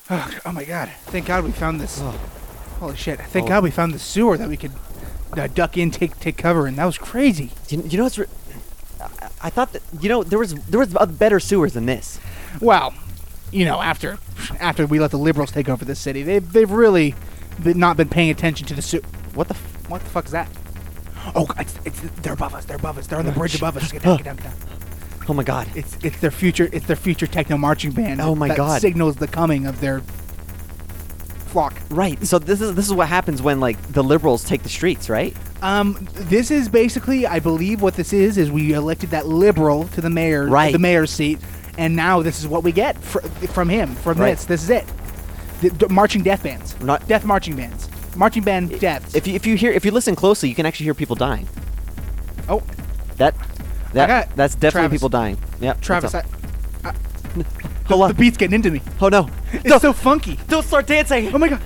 Oh my god! Thank God we found this. Oh. Holy shit! Thank God we found the sewer that we could duck in, take cover in. That was crazy. You know what's? I thought that there was better sewers than this. Well, after we let the liberals take over the city, they've really not been paying attention to the sewer. What the fuck is that? Oh, they're above us. They're on the bridge above us. Get down. Oh my God! It's their future techno marching band. Oh my God! Signals the coming of their flock. Right. So this is what happens when the liberals take the streets, right? This is basically, I believe, what this is we elected that liberal to the mayor, right. The mayor's seat, and now this is what we get from him. Right. This is it. The marching death bands, death marching bands, marching band deaths. If you listen closely, you can actually hear people dying. Oh, that's definitely Travis. people dying. Yep. Travis, Hold on. The beat's getting into me. Oh no! It's so funky. Don't start dancing! Oh my God!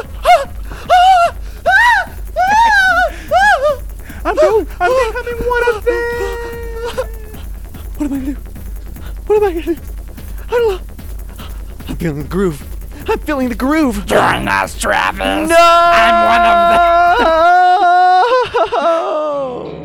I'm becoming one of them. What am I gonna do? What am I gonna do? I don't know. I'm feeling the groove. Join us, Travis. No! I'm one of them.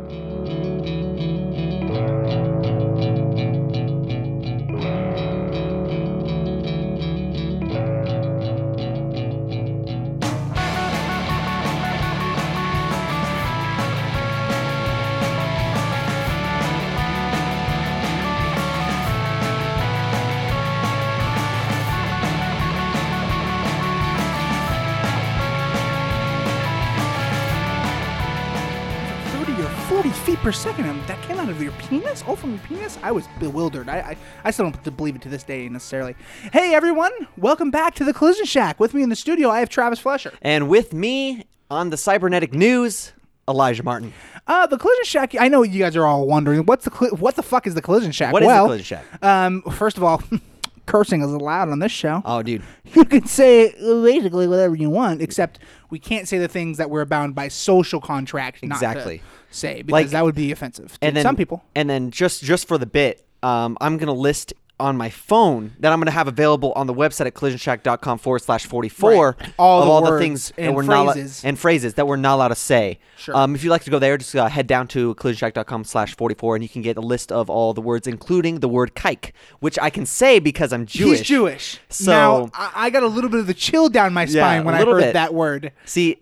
Feet per second. That came out of your penis? Oh, from your penis? I was bewildered. I still don't believe it to this day necessarily. Hey, everyone. Welcome back to the Collision Shack. With me in the studio, I have Travis Flesher. And with me on the Cybernetic News, Elijah Martin. The Collision Shack, I know you guys are all wondering, what the fuck is the Collision Shack? What is the Collision Shack? First of all, cursing is allowed on this show. Oh, dude. You can say basically whatever you want, except we can't say the things that we're bound by social contract not to say, because that would be offensive to some people. And then just for the bit, I'm going to list on my phone that I'm going to have available on the website at collisionshack.com/44 right. all the the things and that we're phrases. and phrases that we're not allowed to say. Sure. If you'd like to go there, just head down to collisionshack.com/44 and you can get a list of all the words, including the word kike, which I can say because I'm Jewish. He's Jewish. So now, I got a little bit of the chill down my spine when I heard that word. See,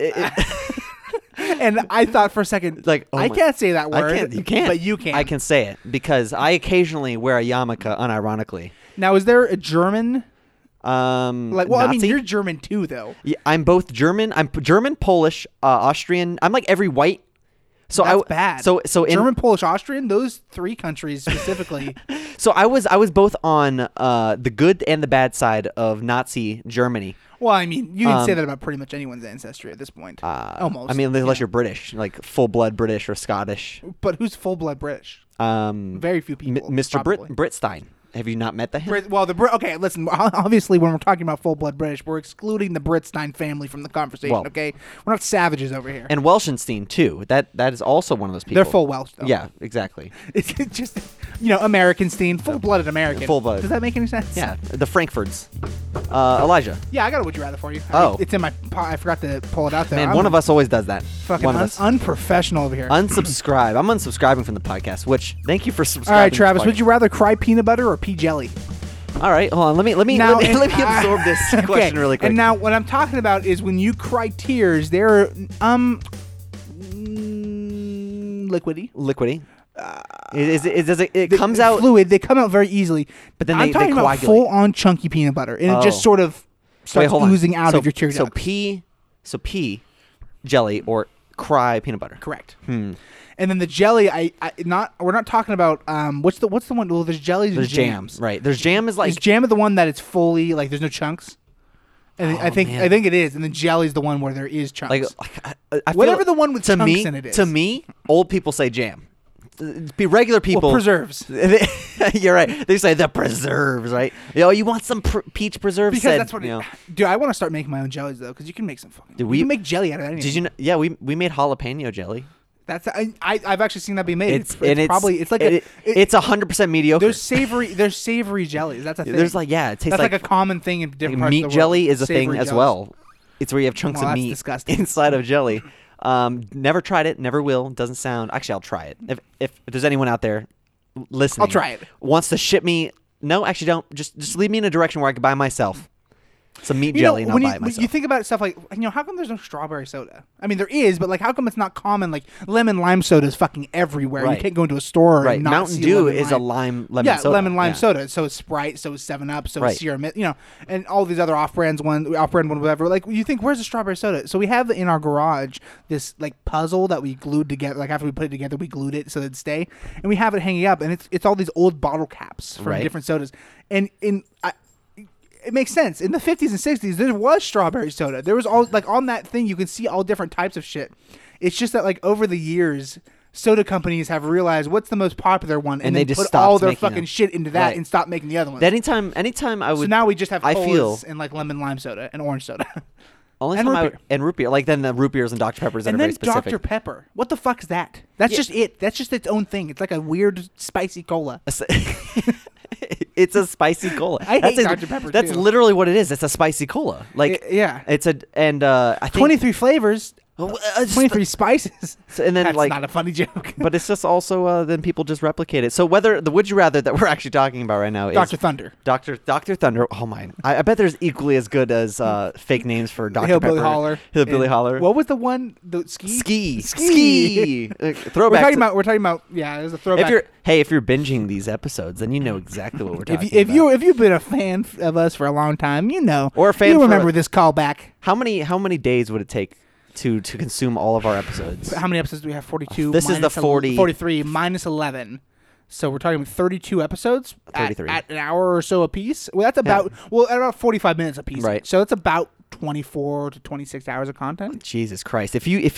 and I thought for a second, I can't say that word. You can't. But you can. I can say it because I occasionally wear a yarmulke unironically. Now, is there a German? Nazi? I mean, you're German too, though. Yeah, I'm both German. I'm German, Polish, Austrian. I'm like every white. So that's bad. So German, Polish, Austrian, those three countries specifically. So I was both on the good and the bad side of Nazi Germany. Well, I mean, you can say that about pretty much anyone's ancestry at this point. Almost. I mean, unless you're British, like full-blood British or Scottish. But who's full-blood British? Very few people. Mr. Britstein. Have you not met him? Okay, listen. Obviously, when we're talking about full-blood British, we're excluding the Britstein family from the conversation. Okay, we're not savages over here. And Welschenstein too. That is also one of those people. They're full Welsh, though. Yeah, exactly. It's just Americanstein, full-blooded American. Full-blooded. Does that make any sense? Yeah, the Frankfurts. Elijah. Yeah, I got a would you rather for you. It's in my. I forgot to pull it out there. Man, one of us always does that. Fucking one of us. Unprofessional over here. Unsubscribe. I'm unsubscribing from the podcast. Which thank you for subscribing. All right, Travis. Would you rather cry peanut butter or pea jelly? All right, hold on. Let me absorb this question really quick. And now, what I'm talking about is when you cry tears, they're liquidy. Liquidy. It comes out fluid. They come out very easily. But then I'm talking about full-on chunky peanut butter, and it just sort of starts oozing out of your tear duct. So pea jelly or cry peanut butter. Correct. And then the jelly, we're not talking about what's the one? Well, there's jellies. There's jams, right? There's jam is like is jam the one that it's fully like there's no chunks. And I think it is, and then jelly's the one where there is chunks. I whatever the one with chunks in it is. To me, old people say jam. Be regular people. Preserves. You're right. They say the preserves, right? You want some peach preserves? Because that's what. Dude, I want to start making my own jellies though, because you can make some fucking. You can make jelly out of anything. Did you know? Yeah, we made jalapeno jelly. I've actually seen that be made. It's 100% mediocre. There's savory jellies. That's a thing. There's it tastes that's like a common thing in different parts meat of the jelly world. is a thing Savory as jellies. well. It's where you have chunks of that's meat disgusting. inside of jelly. Never tried it. Never will. Doesn't sound. Actually, I'll try it. If there's anyone out there listening, I'll try it. Wants to ship me? No, actually, don't. Just lead me in a direction where I can buy myself some meat jelly and I'll buy it myself. When you think about stuff like, how come there's no strawberry soda? I mean, there is, but like, how come it's not common? Like, lemon lime soda is fucking everywhere. Right. You can't go into a store Right. and not Mountain see Dew lemon is lime. a lemon soda. lemon lime soda. So is Sprite. So is 7-Up. So Right. is Sierra Mist. And all these other off-brand one, whatever. Like, you think, where's the strawberry soda? So we have in our garage this like puzzle that we glued together. Like after we put it together, we glued it so it'd stay, and we have it hanging up, and it's all these old bottle caps from Right. different sodas, and it makes sense. In the 50s and 60s, there was strawberry soda. There was all like on that thing. You can see all different types of shit. It's just that like over the years, soda companies have realized what's the most popular one, and they then just put stopped all their making fucking them. shit into that Right. and stop making the other ones. Anytime I would. So now we just have I colas feel and like lemon lime soda and orange soda. only and time I root would, and root beer. Like then the root beers and Dr Peppers that and are then very specific. Dr. Pepper. What the fuck is that? That's Yeah. just it. That's just its own thing. It's like a weird spicy cola. It's a spicy cola. I hate That's Dr. Pepper, That's too. literally what it is. It's a spicy cola. Like Yeah. it's a I think 23 flavors, Oh, it's 23 spices. and then That's like not a funny joke. but it's just also then people just replicate it. So whether the would you rather that we're actually talking about right now is Dr. Thunder. Dr. Thunder. Oh my! I bet there's equally as good as fake names for Dr. Hillbilly Pepper. Holler. Hillbilly And Holler. What was the one? The Ski. Ski. Throwback. We're talking about. Yeah, it was a throwback. If you're binging these episodes, then you know exactly what we're talking if about. if you've been a fan of us for a long time, you know. Or a fan you for- remember this callback. How many days would it take to consume all of our episodes? How many episodes do we have? 42. This is the 40 43 minus 11. So we're talking about 32 episodes 33. At an hour or so a piece. Well, that's about at about 45 minutes a piece. Right. So it's about 24 to 26 hours of content. Jesus Christ!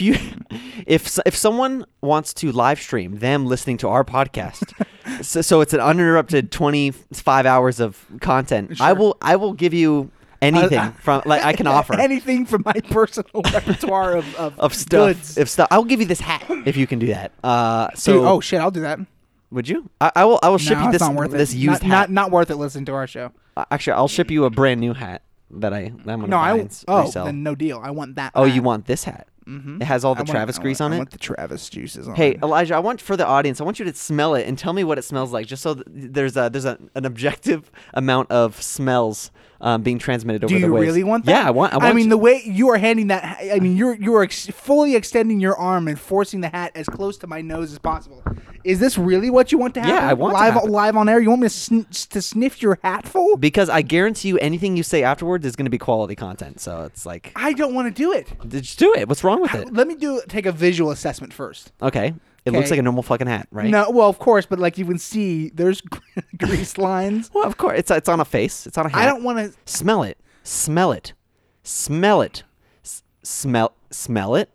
If someone wants to live stream them listening to our podcast, so it's an uninterrupted 25 hours of content, Sure. I will give you anything from like I can offer anything from my personal repertoire of stuff. goods. If stuff, I'll give you this hat if you can do that. So Dude, oh shit, I'll do that. would you? I will ship No, you it's not worth this it. used not, hat. Not worth it listening to our show. Actually, I'll ship you a brand new hat that I'm gonna No, buy I and resell. then no deal. I want that. Oh, hat. you want this hat? Mhm. It has all I the want- Travis grease on I it. want the Travis juices on Hey, it. Elijah, I want for the audience, I want you to smell it and tell me what it smells like, just so there's an objective amount of smells being transmitted over Do the you waves. really want that? Yeah, I want. I mean, the way you are handing that, I mean, you are fully extending your arm and forcing the hat as close to my nose as possible. Is this really what you want to happen? Yeah, I want to live happen. live on air. You want me to sniff your hat full? because I guarantee you, anything you say afterwards is going to be quality content. So it's like, I don't want to do it. just do it. What's wrong with it? Let me take a visual assessment first. Okay, it looks Okay. like a normal fucking hat, right? No, well, of course, but like you can see, there's grease lines. Well, of course, it's on a face. It's on a hat. I don't want to. Smell it. Smell it. Smell it. Smell it.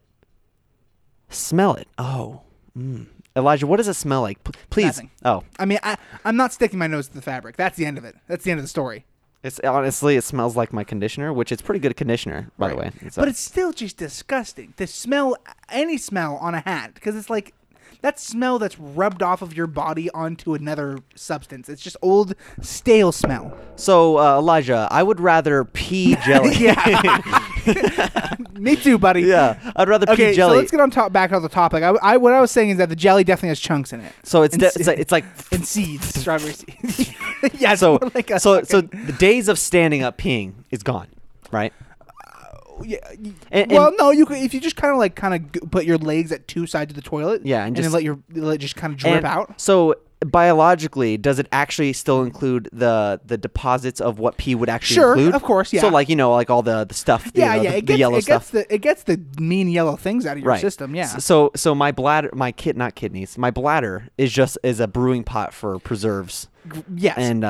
Smell it. Oh. Elijah, what does it smell like? Please. Nothing. Oh. I mean, I'm not sticking my nose to the fabric. That's the end of it. That's the end of the story. It's honestly, it smells like my conditioner, which is pretty good conditioner, by the way. But it's still just disgusting to smell any smell on a hat because it's like that smell that's rubbed off of your body onto another substance. It's just old, stale smell. So, Elijah, I would rather pea jelly. Me too, buddy. Yeah, I'd rather pea Okay, jelly. so let's get back on the topic. I what I was saying is that the jelly definitely has chunks in it. So it's And it's like and seeds, strawberry seeds. Yeah. so like a so fucking- the days of standing up peeing is gone, right? Yeah. And- Well, no, you could if you just kind of put your legs at two sides of the toilet. Yeah, and then just- let it just kind of drip And out. So biologically, does it actually still include the deposits of what pee would actually Sure, include? of course, yeah. So like like all the stuff. Yeah, you know, yeah. the yellow stuff. It gets the mean yellow things out of your Right. system. Yeah. So my bladder, not kidneys, my bladder is a brewing pot for preserves. Yes. And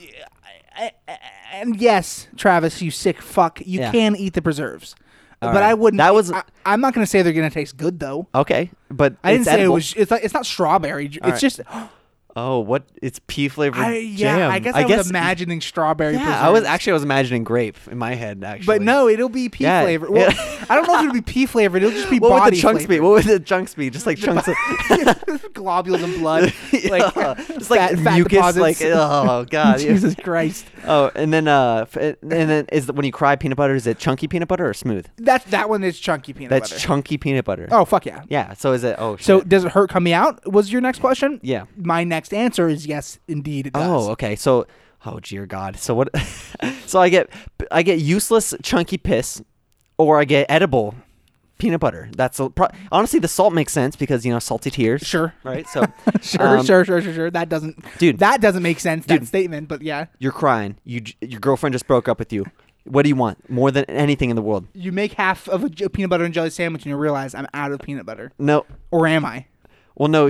and yes, Travis, you sick fuck, you Yeah. can eat the preserves. All but right. I wouldn't. That was- I'm not going to say they're going to taste good though. okay, but I didn't it's say edible. it was. It's not strawberry. It's right. just. Oh, what? It's pea flavored Yeah, jam. I guess I was imagining strawberry. Yeah, I was imagining grape in my head actually. But no, it'll be pea Yeah, flavored. Well, I don't know if it'll be pea flavored. It'll just be what would body the chunks be? flavored. What would the chunks be? Just like chunks of Globules and blood, like just like fat mucus. deposits. Like oh god. Yeah. Jesus Christ. Oh, and then when you cry peanut butter, is it chunky peanut butter or smooth? That one is chunky peanut That's butter. chunky peanut butter. Oh fuck yeah. Yeah. So is it? Oh shit. So does it hurt coming out? Was your next question? yeah. My next answer is yes, indeed it does. Oh, okay. So, oh dear God. So what? So I get useless chunky piss, or I get edible peanut butter. Honestly, the salt makes sense because salty tears. Sure. Right. So Sure. That doesn't make sense. That statement, but yeah. You're crying. Your girlfriend just broke up with you. What do you want more than anything in the world? You make half of a peanut butter and jelly sandwich, and you realize I'm out of peanut butter. No. Or am I? Well, no.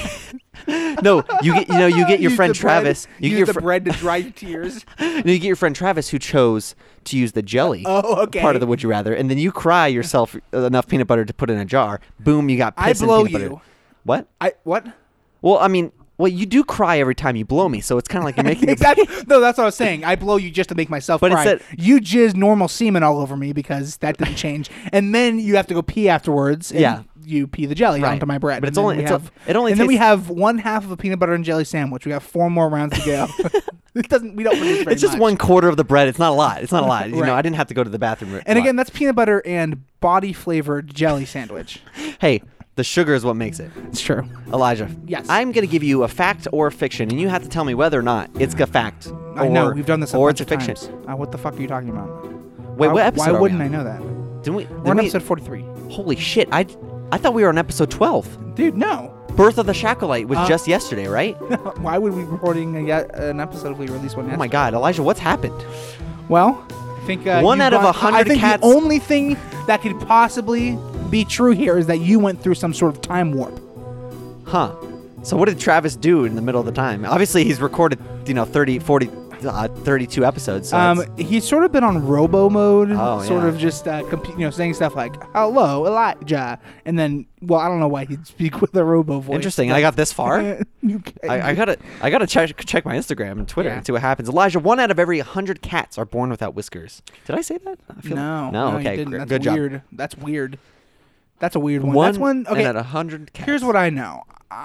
No, you get your friend Travis. You use get the your bread to dry your tears. you get your friend Travis who chose to use the jelly. Oh, okay. Part of the would you rather, and then you cry yourself enough peanut butter to put in a jar. Boom, you got piss I blow and peanut you. butter. What? What? Well, I mean, you do cry every time you blow me, so it's kind of like you're making exactly. No, that's what I was saying. I blow you just to make myself But cry. instead- You jizz normal semen all over me because that didn't change, and then you have to go pee afterwards. And Yeah. You pee the jelly Right. onto my bread. But it's And then only- we it's have, it only and then we tastes- have one half of a peanut butter and jelly sandwich. We have 4 more rounds to go. We don't produce very It's just much. 1/4 of the bread. It's not a lot. It's not a lot. Right. I didn't have to go to the bathroom. a And lot. again, that's peanut butter and body flavored jelly sandwich. Hey, the sugar is what makes it. It's true. Elijah. Yes. I'm going to give you a fact or a fiction, and you have to tell me whether or not it's a fact. I know we've done this a or bunch it's a of fiction. times. What the fuck are you talking about? Wait, what episode? Why are we wouldn't on? I know that? Didn't We're on we- episode 43. Holy shit! I thought we were on episode 12. Dude, no. Birth of the Shackleite was just yesterday, right? Why would we be recording yet an episode if we release one Oh yesterday? my God, Elijah, what's happened? Well, I think One out of 100 I think cats- the only thing that could possibly be true here is that you went through some sort of time warp. Huh. So what did Travis do in the middle of the time? Obviously, he's recorded, 30, 40, 32 episodes. So it's- He's sort of been on robo mode, Oh, sort yeah. of just saying stuff like "Hello, Elijah," and then, well, I don't know why he'd speak with a robo voice. interesting. I got this far. You- I gotta check my Instagram and Twitter Yeah. and see what happens. Elijah, 1 out of every 100 cats are born without whiskers. Did I say that? I feel no, no. you Okay, didn't. That's good job. weird. That's weird. That's a weird one. One That's one. Okay, and at 100 cats. here's what I know.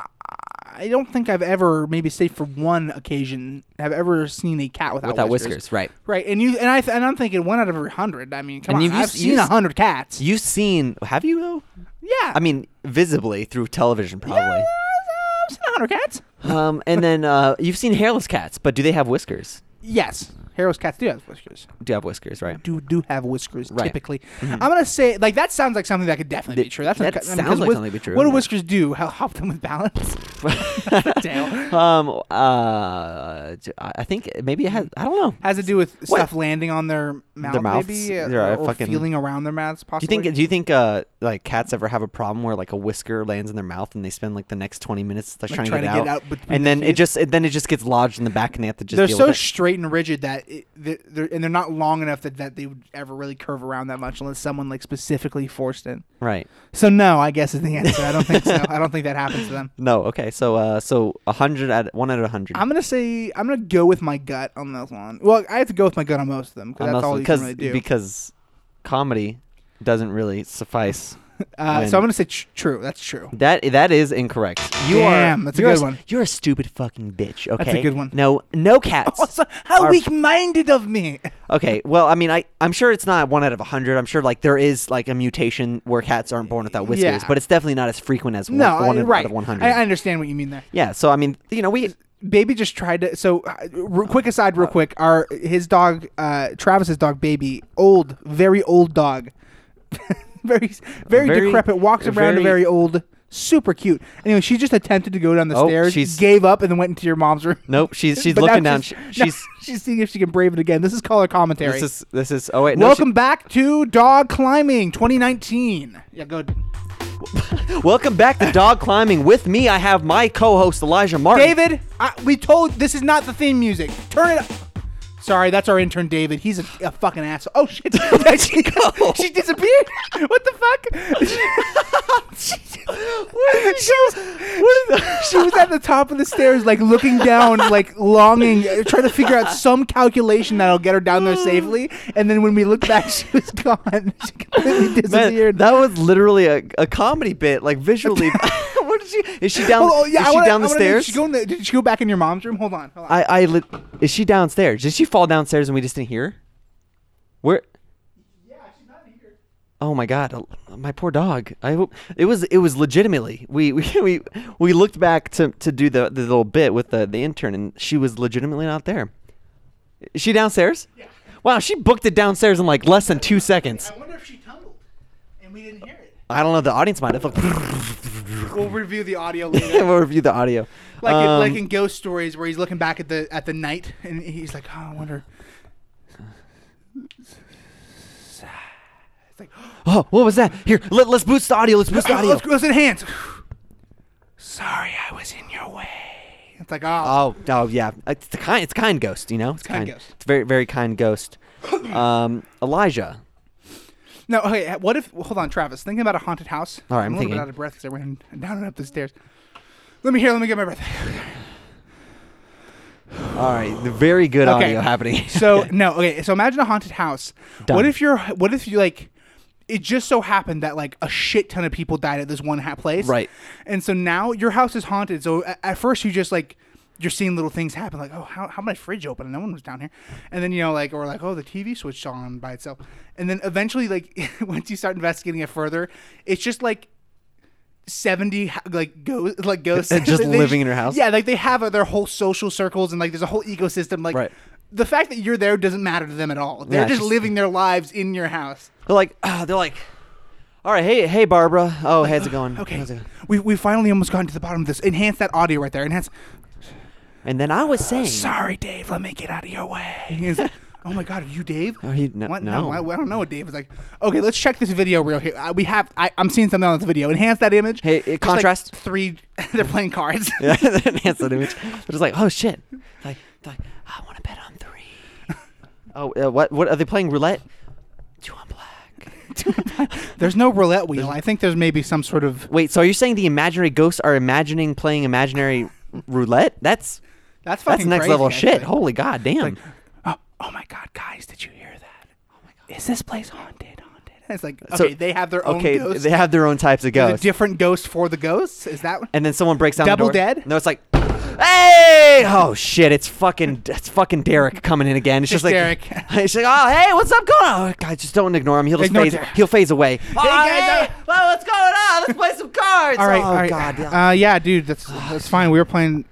I don't think I've ever, maybe save for one occasion, have ever seen a cat without whiskers, right? Right, and I'm thinking 1 out of every 100. I mean, come And on, I've seen 100 cats. You've seen? Have you though? Yeah, I mean, visibly through television, probably. yeah, I've seen 100 cats. And then you've seen hairless cats, but do they have whiskers? Yes, hairless cats do have whiskers. Do have whiskers, right? Do have whiskers Right. typically. I'm gonna say that sounds like something that could definitely be true. That's That sounds like something to be true, What do yeah. whiskers do? Help them with balance. Tail. I think maybe it has. I don't know. Has to do with What? stuff landing on their mouth, mouths? maybe, Yeah, or fucking- feeling around their mouths. Possibly. Do you think like cats ever have a problem where like a whisker lands in their mouth and they spend like the next 20 minutes like, trying to get it out, between and their then teeth? it just gets lodged in the back and they have to just They're deal so with it. straight and rigid that they're not long enough that they would ever really curve around that much unless someone like specifically forced it. Right. So no, I guess is the answer. I don't think so. I don't think that happens to them. No. Okay. So 100 1 out of 100. I'm gonna go with my gut on this one. Well, I have to go with my gut on most of them because that's all you can really do. Because comedy doesn't really suffice. So I'm gonna say true. That's true. That is incorrect. Damn, that's a you're good one. You're a stupid fucking bitch. Okay. That's a good one. No cats. Also, how are- weak-minded of me. Okay, well, I mean, I'm sure it's not 1 out of 100. I'm sure like there is like a mutation where cats aren't born without whiskers, Yeah. but it's definitely not as frequent as No, one right. out of 100. I understand what you mean there. Yeah, so I mean, we Baby just tried to. So, quick aside, real quick. His dog, Travis's dog, Baby, very old dog, very decrepit. Walks around very old. Super cute. Anyway, she just attempted to go down the stairs. she's- Gave up and then went into your mom's room. nope. She's But now looking down. now she's seeing if she can brave it again. This is color commentary. This is. Oh wait, no. Welcome back to Dog Climbing 2019. Yeah, go. Welcome back to Dog Climbing. With me, I have my co-host Elijah Martin. David, we told this is not the theme music. Turn it up. Sorry, that's our intern David. He's a fucking asshole. Oh shit! She disappeared. What the fuck? She was at the top of the stairs, like looking down, like longing, trying to figure out some calculation that'll get her down there safely. And then when we looked back, she was gone. She completely disappeared. Man, that was literally a comedy bit, like visually. What did she? Is she down? Oh, yeah, is she down the stairs? Did she go back in your mom's room? Hold on. Is she downstairs? Did she fall downstairs and we just didn't hear her? Where? Yeah, she's not here. Oh my God, my poor dog. I hope it was legitimately. We looked back to do the little bit with the intern, and she was legitimately not there. Is she downstairs? Yeah. Wow, she booked it downstairs in like less than 2 seconds. I wonder if she tumbled and we didn't hear it. I don't know. The audience might have. We'll review the audio later. We'll review the audio. Like in Ghost Stories, where he's looking back at the night, and he's like, "Oh, I wonder." It's like, Oh, what was that? Here, let's boost the audio. Let's boost the audio. let's enhance. Sorry, I was in your way. It's like, oh, Oh, yeah. It's kind ghost. You know, it's kind ghost. It's very, very kind ghost. Elijah. no. Okay, what if? Hold on, Travis. Thinking about a haunted house. All right, I'm I'm a little thinking. bit out of breath because I ran down and up the stairs. Let me get my breath. All right, the very good Okay. audio happening. So so imagine a haunted house. Done. What if you like? It just so happened that like a shit ton of people died at this one place. Right. And so now your house is haunted. So at first you just like you're seeing little things happen, like, oh, how my fridge open and no one was down here, and then or the TV switched on by itself, and then eventually like once you start investigating it further, it's just like 70 ghosts Just living in your house? Yeah, like they have their whole social circles and like there's a whole ecosystem. Like Right. the fact that you're there doesn't matter to them at all. They're Yeah, just just- living their lives in your house. They're like, all right, hey, Barbara. Oh, how's it going? Okay, How's it going? we finally almost gotten to the bottom of this. Enhance that audio right there. Enhance. And then I was saying, Sorry, Dave. Let me get out of your way. He's like, oh my God, are you Dave? Oh, no, What? no. I don't know what Dave is like. Okay, let's check this video real here. I'm seeing something on this video. Enhance that image. Hey, Just, like, contrast. 3. They're playing cards. yeah, enhance that image. They're just like, oh shit, like I want to bet on 3. Oh, what are they playing roulette? 2 on black. There's no roulette wheel. I think there's maybe some sort of. Wait, so are you saying the imaginary ghosts are playing imaginary roulette? That's fucking next crazy, level shit. actually. Holy god damn. Like, oh my God, guys, did you hear that? Oh my God, is this place haunted? And it's like, So- okay, they have their own ghosts. they have their own types of There's a ghosts. different ghost for the ghosts. Is that? And then someone breaks down Double the door. dead? No, it's like, hey! Oh shit! It's fucking Derek coming in again. It's just like Derek. He's like, oh hey, what's up going on? Oh, God, just don't ignore him. Ignore Derek. He'll phase away. Hey guys, well, what's going on? Let's play some cards. All right, oh all right. God. Yeah. Yeah, dude, that's fine. We were playing.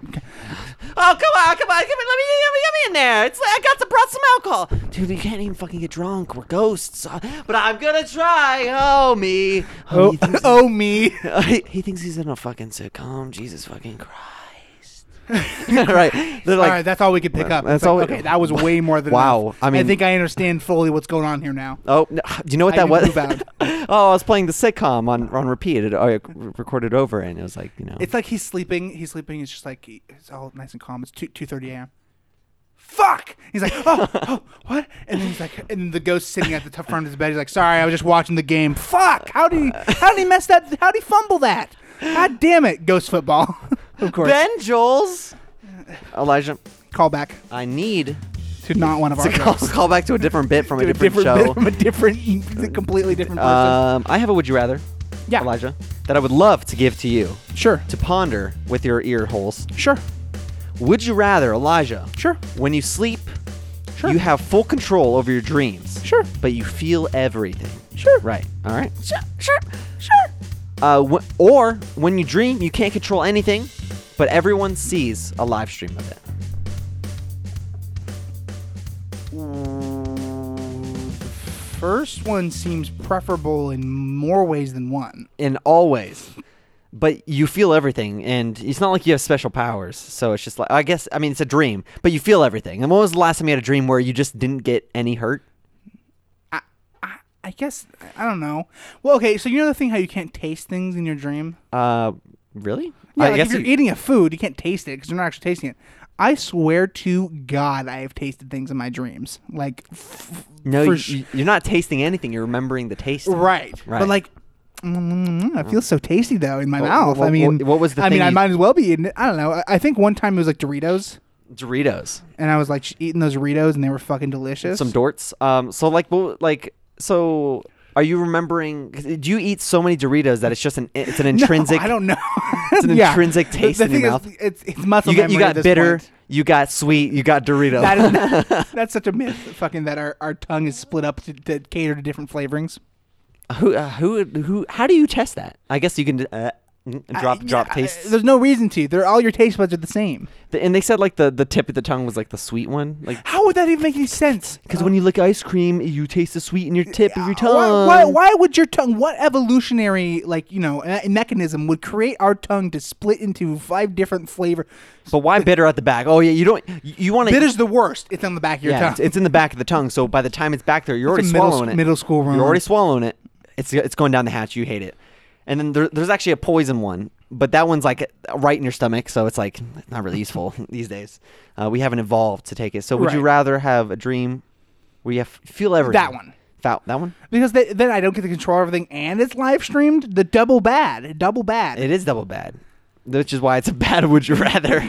Oh come on, let me in there. It's like I brought some alcohol, dude. You can't even fucking get drunk. We're ghosts, but I'm gonna try. Oh me. Oh, he thinks, oh me. he thinks he's in a fucking sitcom. Jesus fucking Christ. Right? They're All like, right, that's all we could pick up. That's It's like, all we- okay, that was way more than Wow, enough. I mean- think I understand fully what's going on here now. oh, no, do you know what I that can was? move out. Oh, I was playing the sitcom on repeat. It recorded over, and it was like, It's like he's sleeping. He's sleeping. It's just like it's all nice and calm. It's 2:30 a.m. Fuck! He's like, oh, what? And then he's like, and the ghost sitting at the front of his bed. He's like, sorry, I was just watching the game. Fuck! How did he mess that? How did he fumble that? God damn it! Ghost football, of course. Ben Joels. Elijah, Call back I need to not one of our to ghosts. call back to a different bit from a To different bit show. from a completely different person. I have a would you rather, Yeah. Elijah, that I would love to give to you Sure. to ponder with your ear holes. Sure. Would you rather, Elijah, Sure. when you sleep, Sure. you have full control over your dreams, Sure. but you feel everything? Sure. Right. All right. Sure. Or when you dream, you can't control anything, but everyone sees a live stream of it. First one seems preferable in more ways than one. In all ways. But you feel everything, and it's not like you have special powers. So it's just like, I mean, it's a dream, but you feel everything. And when was the last time you had a dream where you just didn't get any hurt? I guess I don't know. Well, okay, so you know the thing how you can't taste things in your dream? Really? Yeah, I like guess if you're eating a food, you can't taste it because you're not actually tasting it. I swear to God, I have tasted things in my dreams. Like, no, for you're not tasting anything. You're remembering the taste. right. Right. But like, it feels so tasty though in my mouth. what- I mean, what was the I thing mean, I you- might as well be eating it. I don't know. I think one time it was like Doritos, Doritos. and I was like eating those Doritos, and they were fucking delicious. Some dorts. So are you remembering? Do you eat so many Doritos that it's just it's an intrinsic? No, I don't know. It's an Yeah. intrinsic taste The in your thing mouth. is, it's muscle You memory. got at this bitter. point. You got sweet. You got Dorito. That's such a myth. Fucking that our tongue is split up to cater to different flavorings. Who? How do you test that? I guess you can drop tastes. There's no reason to. All your taste buds are the same. And they said like the tip of the tongue was like the sweet one, like How would that even make any sense? because when you lick ice cream, you taste the sweet in your tip of your tongue. Why would your tongue? What evolutionary mechanism would create our tongue to split into 5 different flavors? But why bitter at the back? Oh yeah, you don't. You want to. Bitter's the worst. It's on the back of your tongue. It's in the back of the tongue. So by the time it's back there, you're already a swallowing it. middle school rumor. You're already swallowing it. It's going down the hatch. You hate it. And then there's actually a poison one, but that one's like right in your stomach, so it's like not really useful these days. We haven't evolved to take it. So would you Right. rather have a dream where you feel everything? That one. That one? Because then I don't get to control everything, and it's live streamed. The double bad. Double bad. It is double bad, which is why it's a bad would you rather.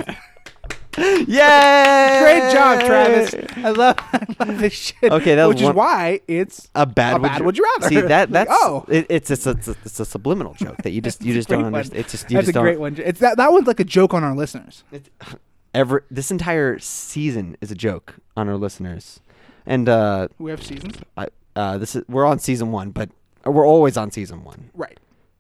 Yay! Great job, Travis. I love this shit. Okay, that was which is one- why it's A bad would you rather. See that's Oh. it's a subliminal joke that you just great don't one. understand. It's just you That's just a don't. great one. It's that one's like a joke on our listeners. This entire season is a joke on our listeners, and We have seasons. we're on season 1, but we're always on season 1. Right.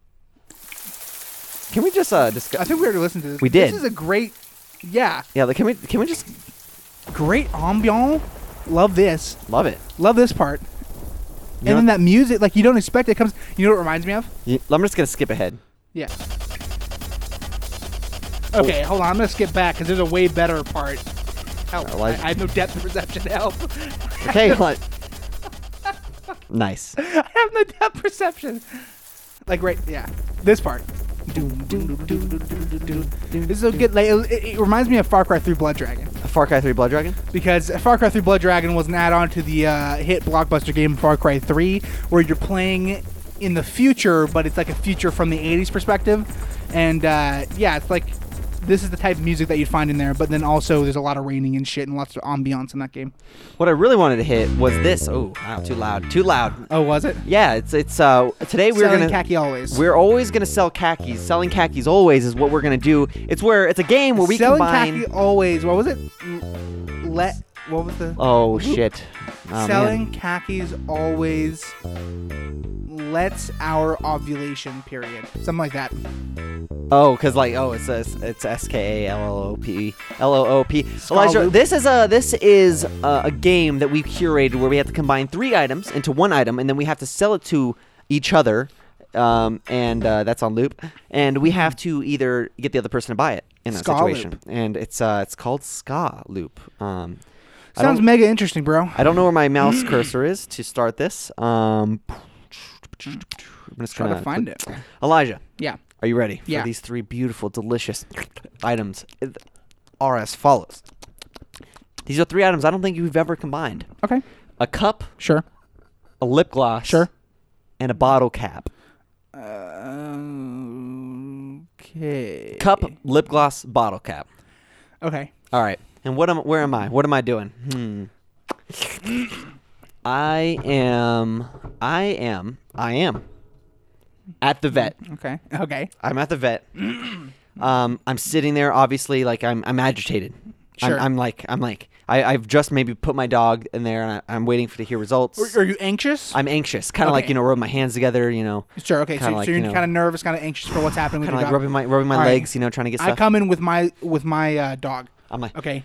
Can we just discuss? I think we already listened to this. We did. This is a great, yeah, Yeah, like, can we just great ambiance. Love this. love it? Love this part. You And know- then that music, like you don't expect it comes. You know what it reminds me of? I'm just gonna skip ahead. Yeah. Okay, hold on. I'm gonna skip back because there's a way better part. Help! I have no depth of perception. Help! Okay, what? Nice. I have no depth perception. Like right, yeah, this part. This is a good. Like, it reminds me of Far Cry 3 Blood Dragon Far Cry 3 Blood Dragon. because Far Cry 3 Blood Dragon was an add-on to the hit blockbuster game Far Cry 3, where you're playing in the future, but it's like a future from the 80s perspective, and yeah, it's like this is the type of music that you'd find in there. But then also there's a lot of raining and shit and lots of ambiance in that game. What I really wanted to hit was this. Oh, wow, too loud. Too loud. Oh, was it? Yeah, it's today we're Selling gonna khaki always. We're always gonna sell khakis. Selling khakis always is what we're gonna do. It's a game where we Selling combine. khaki always. What was it? What was the? Oh shit! Oh, Selling man. khakis always lets our ovulation period. Something like that. Oh, cause it's SKALOOP. Skull Elijah, loop. this is a game that we curated where we have to combine 3 items into 1 item, and then we have to sell it to each other. And that's on loop, and we have to either get the other person to buy it in that Ska situation, Loop. and it's called Ska Loop. I Sounds don't- mega interesting, bro. I don't know where my mouse cursor is to start this. I'm just Try gonna to find it. Elijah, Yeah. are you ready Yeah. for these 3 beautiful, delicious items? Are as follows. These are 3 items I don't think you've ever combined: Okay. a cup, Sure. a lip gloss, Sure. and a bottle cap. Okay. Cup, lip gloss, bottle cap. Okay. All right. And where am I? What am I doing? I am at the vet. Okay. Okay. I'm at the vet. I'm sitting there, obviously, like I'm agitated. Sure. I've just maybe put my dog in there, and I'm waiting to hear results. Are you anxious? I'm anxious, kind of like Okay. rub my hands together, Sure. Okay. kinda So like, you're you know, kind of nervous, kind of anxious for what's happening with kind your of like dog. rubbing my All right. legs, trying to get I stuff. come in with my dog. I'm like, Okay.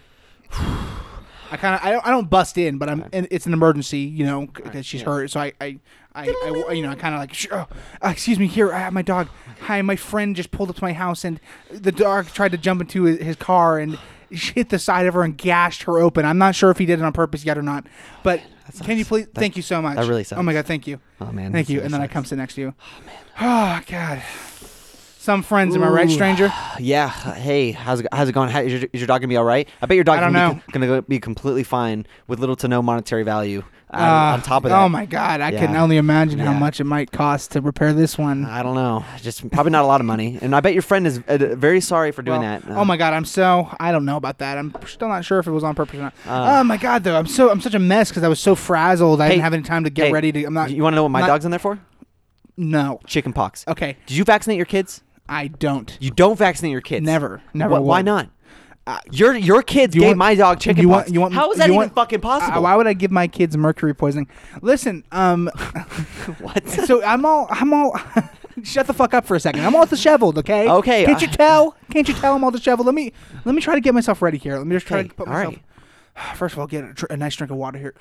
I don't bust in, but and it's an emergency, because she's hurt. So I kind of like, sure, excuse me, here I have my dog. Hi, my friend just pulled up to my house, and the dog tried to jump into his car and hit the side of her and gashed her open. I'm not sure if he did it on purpose yet or not, but can you please? Thank you so much. that really sucks. Oh my God, thank you. oh man, Thank that you. really And then I sucks. come sit next to you. Oh God. some friends. Am I right, Ooh. stranger? Yeah. Hey, how's it going? Is your dog gonna be all right? I bet your dog I don't know. gonna be completely fine with little to no monetary value. On top of that, Oh my God! I can Yeah. only imagine how Yeah. much it might cost to repair this one. I don't know. Just probably not a lot of money. And I bet your friend is very sorry for doing Well, that. Oh my God! I don't know about that. I'm still not sure if it was on purpose or not. Uh, Oh my God! Though I'm such a mess because I was so frazzled. I Hey, didn't have any time to get hey, ready to. I'm not. You want to know what my not- dog's in there for? No. Chicken pox. Okay. Did you vaccinate your kids? I don't. You don't vaccinate your kids. Never. Why would. not? Your kids you gave want- my dog chicken you pox. want- you want- How is that you even want- fucking possible? Why would I give my kids mercury poisoning? Listen. What? So I'm all. Shut the fuck up for a second. I'm all disheveled. Okay. Okay, Can't you tell? Can't you tell I'm all disheveled? Let me try to get myself ready here. Let me just try Okay, to put all myself. right. First of all, get a nice drink of water here.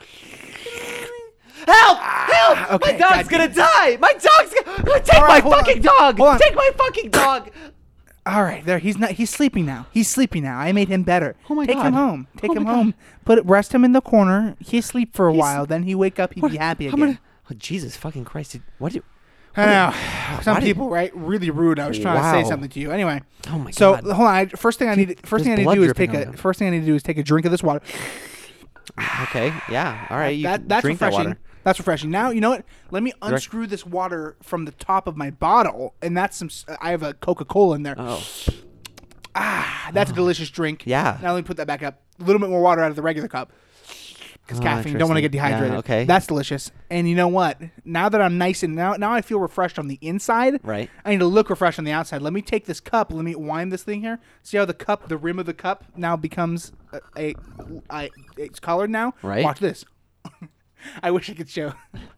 Help! Help! Okay, My dog's God. gonna die! My dog's gonna take All my right, hold on. fucking dog! Hold on. Take my fucking dog! All right, there. He's not. He's sleeping now. He's sleeping now. I made him better. Oh my Take God. him home. Take Oh him my home. Rest him in the corner. He'll sleep for a while. Then he wake up. He'd be happy again. Oh, Jesus fucking Christ! What do you? I know. Some why did- people, right? Really rude. I was trying to say Wow. something to you. Anyway. Oh my So God! hold on. First thing I need. First thing I need to blood do is dripping take on you. First thing I need to do is take a drink of this water. Okay, yeah, all right. You can That's drink that refreshing. water. That's refreshing. Now you know what? Let me unscrew this water from the top of my bottle, and that's some. I have a Coca-Cola in there. Oh, That's a delicious drink. Yeah. Now let me put that back up. A little bit more water out of the regular cup. Because Oh, caffeine. Don't want to get interesting. Yeah, dehydrated. okay. That's delicious. And you know what? Now that I'm nice and now I feel refreshed on the inside. Right. I need to look refreshed on the outside. Let me take this cup. Let me wind this thing here. See how the rim of the cup now becomes it's colored now. Right. Watch this. I wish I could show.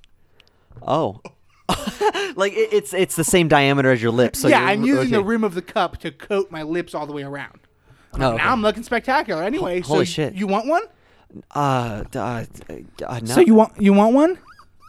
oh. Like it's the same diameter as your lips. So yeah, you're- I'm using the okay. rim of the cup to coat my lips all the way around. Oh, okay. Now I'm looking spectacular. Anyway, Holy so shit. you want one? No. So you want one?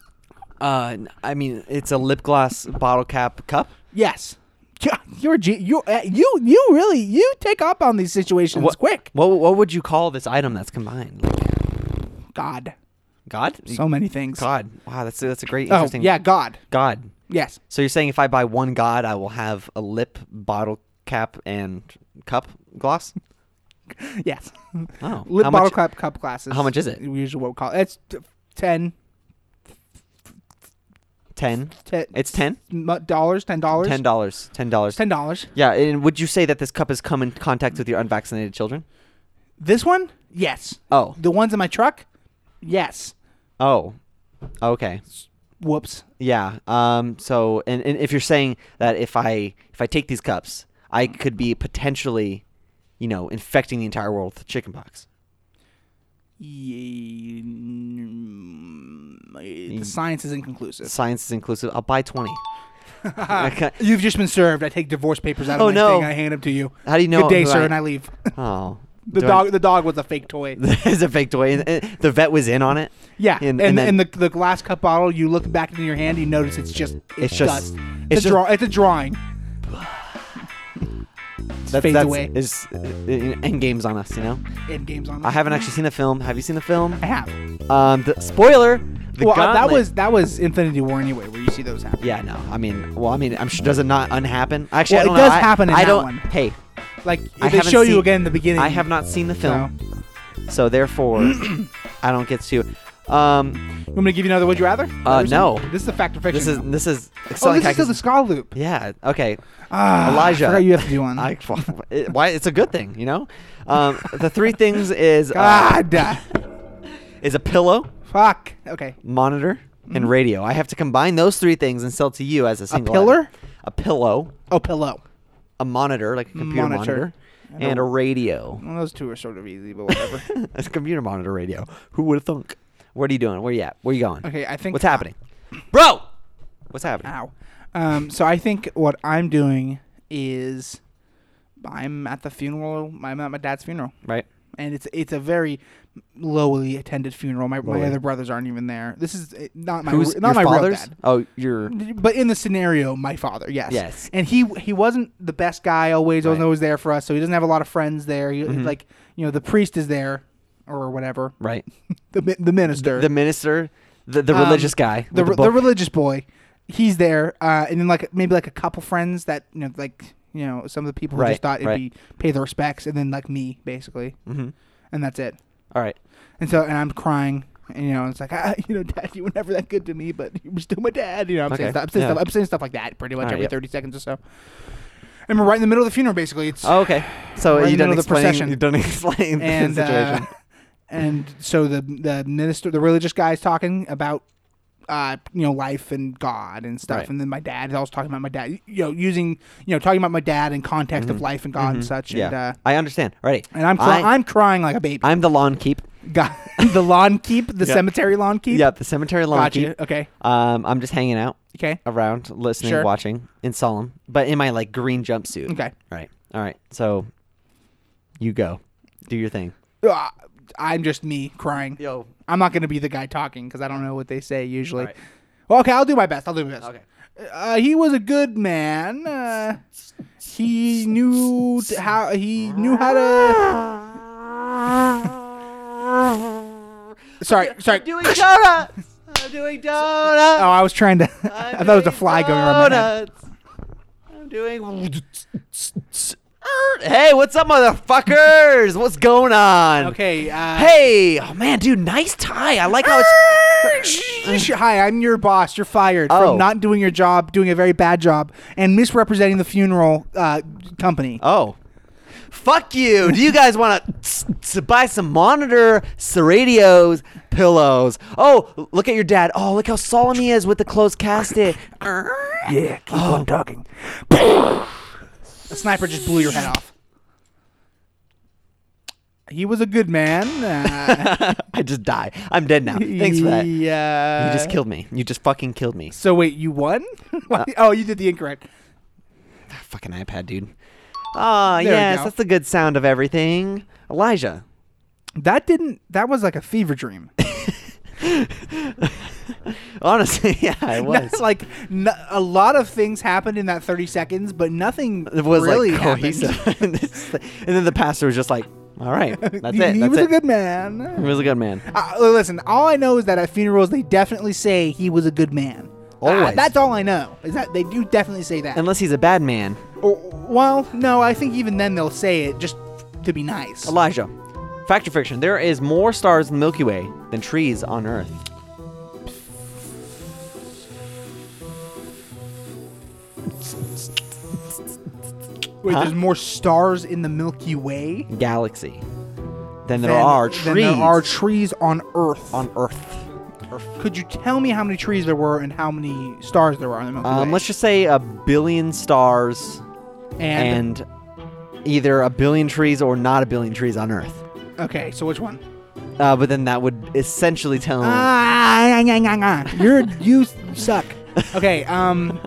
I mean, it's a lip gloss bottle cap cup. Yes. You really take up on these situations quick. What would you call this item that's combined? Like, God. God? So many things. God. Wow, that's a great Oh, interesting. yeah, God. God. Yes. So you're saying if I buy one God, I will have a lip bottle cap and cup gloss? Yes. Oh, Lip how bottle much? cup glasses. How much is it? We usually what we call it. It's 10. 10. It's $10. $10. $10. $10. $10. Yeah, and would you say that this cup has come in contact with your unvaccinated children? This one? Yes. Oh. The ones in my truck? Yes. Oh. Okay. Whoops. Yeah. So, and if you're saying that if I take these cups, I could be potentially, infecting the entire world with chickenpox. The science is inconclusive. Science is inclusive. I'll buy 20. Okay. You've just been served. I take divorce papers out of Oh, my no. thing. I hand them to you. How do you know? Good day, who sir, and I leave. Oh. The dog was a fake toy. It's a fake toy. And the vet was in on it. Yeah, And and then- the glass cup bottle, you look back into your hand, you notice it's just just- dust. it's It's a drawing. Fades away. Is end games on us, End games on. I haven't actually seen the film. Have you seen the film? I have. The spoiler. The Well, gauntlet. that was Infinity War anyway, where you see those happen. Yeah, no. I mean, I'm sure. Does it not unhappen? Actually, Well, I don't it know. does happen in I that don't. one. Hey, Like I they haven't show you seen- again in the beginning. I have not seen the film, So, so therefore, I don't get to. you want me to give you another Would You Rather? No. This is a fact or fiction. This is oh, excelling this is still the Skull Loop. Yeah. Okay. I Elijah. forgot you have to do one. Why? It's a good thing, The three things is God. is a pillow, Fuck. Okay. monitor, and radio. I have to combine those three things and sell to you as a single. pillar? item. A pillow, Oh, pillow. a monitor, like a computer monitor, and a radio. Well, those two are sort of easy, but whatever. A computer monitor radio. Who would have thunk? What are you doing? Where you at? Where you going? Okay, I think. What's happening? Bro! What's happening? Ow. So I think what I'm doing is I'm at the funeral. I'm at my dad's funeral, Right? and it's a very lowly attended funeral. My Lowly. other brothers aren't even there. This is not my Who's not your my real father's? dad. Oh, your. But in the scenario, my father, yes. Yes. And he wasn't the best guy always. Right. Wasn't always there for us, so he doesn't have a lot of friends there. He, Mhm. Like, the priest is there, or whatever. Right. The minister. The minister, the religious guy. the with the book. religious boy. he's there, and then like maybe like a couple friends that some of the people who Right, just thought it'd right. be pay their respects, and then like me basically, Mm-hmm. and that's it. All right. And I'm crying, and it's like Dad, you were never that good to me, but you were still my dad. I'm saying Okay, stuff. yeah. I'm saying stuff like that pretty much All right, every yep. 30 seconds or so. And we're right in the middle of the funeral, basically. It's Oh, okay. So Right in you the done middle of the procession. explaining. You done explaining and the situation. and so the minister, the religious guy, is talking about life and God and stuff, Right. and then my dad is also talking about my dad, talking about my dad in context of life and God and such. Yeah, I understand. Ready. And I'm crying like a baby. I'm the lawn keep. God, the lawn keep, the Yeah. cemetery lawn keep. Yeah, the cemetery lawn Gotcha. keep. Okay. I'm just hanging out Okay. around, listening, Sure. watching in solemn, but in my like green jumpsuit. Okay. Right. All right. So you go, do your thing. I'm just me crying. Yo. I'm not going to be the guy talking because I don't know what they say usually. All right. Well, okay, I'll do my best. Okay. He was a good man. He knew how to. Sorry. I'm doing donuts. I'm doing donuts. Oh, I was trying to. I thought it was a fly going around my head. I'm doing. Hey, what's up, motherfuckers? What's going on? Okay. Hey, oh man, dude, nice tie. I like how it's. Hi, I'm your boss. You're fired Oh. from not doing your job, doing a very bad job, and misrepresenting the funeral company. Oh. Fuck you. Do you guys want to buy some monitor, radios, pillows? Oh, look at your dad. Oh, look how solemn he is with the closed casket. Yeah, keep on talking. The sniper just blew your head off. He was a good man. I just die. I'm dead now. Thanks for that. Yeah. You just killed me. You just fucking killed me. So wait, you won? Oh, you did the incorrect. Fucking iPad, dude. Ah, There we yes, go. that's the good sound of everything. Elijah. That was like a fever dream. Honestly, yeah, it was. That's like a lot of things happened in that 30 seconds, but nothing It was really like cohesive. happened. And then the pastor was just like, all right, that's it. He That's was it. a good man. He was a good man. Listen, all I know is that at funerals they definitely say he was a good man. Always. That's all I know. Is that they do definitely say that. Unless he's a bad man. Well, no, I think even then they'll say it just to be nice. Elijah, fact or fiction, there is more stars in the Milky Way than trees on Earth. Wait, Huh? there's more stars in the Milky Way Galaxy. Than there are trees than there are trees on Earth. on Earth. Could you tell me how many trees there were and how many stars there were in the Milky Way? Let's just say 1 billion stars and either 1 billion trees or not 1 billion trees on Earth. okay, so which one? But then that would essentially tell You suck. Okay, oh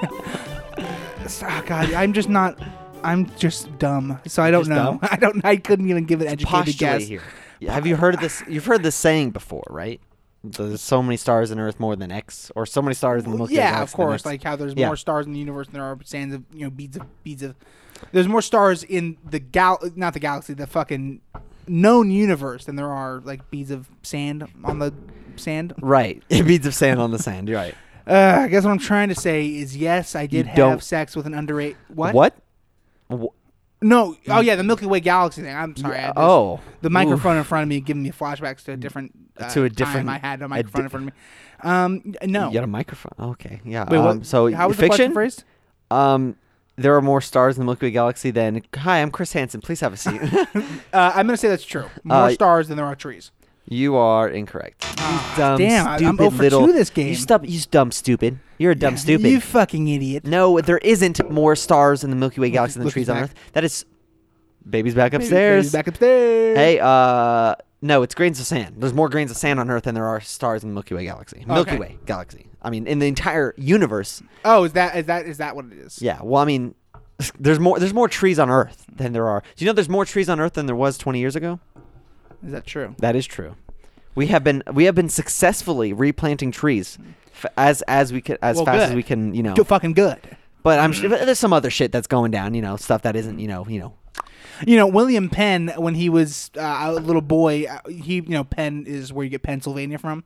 God, I'm just dumb. So I don't Just know. dumb? I couldn't even give an educated postulate guess. here. Have you heard this? You've heard this saying before, right? There's so many stars in Earth more than X, or so many stars in the Milky Way. Yeah, galaxy of than course. X. Like how there's Yeah. more stars in the universe than there are sands of beads of. There's more stars in the not the galaxy, the fucking known universe than there are like beads of sand on the sand. Right, beads of sand on the sand. You're right. I guess what I'm trying to say is yes, I did don't- have sex with an underage. What? What? No. Oh yeah, the Milky Way galaxy thing. I'm sorry. I had this- Oh, the microphone in front of me giving me flashbacks to a different different- time I had a microphone in front of me. No. You got a microphone. Okay, yeah. Wait, what? So How was the fiction? question phrased? There are more stars in the Milky Way galaxy than. Hi, I'm Chris Hansen. Please have a seat. I'm gonna say that's true. More stars than there are trees. You are incorrect. You dumb, damn, I'm stupid 0 for little. 2 this game. You dumb stupid. You're a dumb stupid. You fucking idiot. No, there isn't more stars in the Milky Way galaxy than Look trees on back. Earth. That is. Baby's back upstairs. Baby's back upstairs. Hey, no, it's grains of sand. There's more grains of sand on Earth than there are stars in the Milky Way galaxy. Milky Okay. Way galaxy. I mean, in the entire universe. Oh, is that what it is? Yeah. Well, I mean, there's more trees on Earth than there are. Do you know there's more trees on Earth than there was 20 years ago? Is that true? That is true. We have been successfully replanting trees as we can Well, fast as good. we can, you know. Fucking good. But I'm sure there's some other shit that's going down, you know, stuff that isn't, you know. William Penn, when he was a little boy, Penn is where you get Pennsylvania from.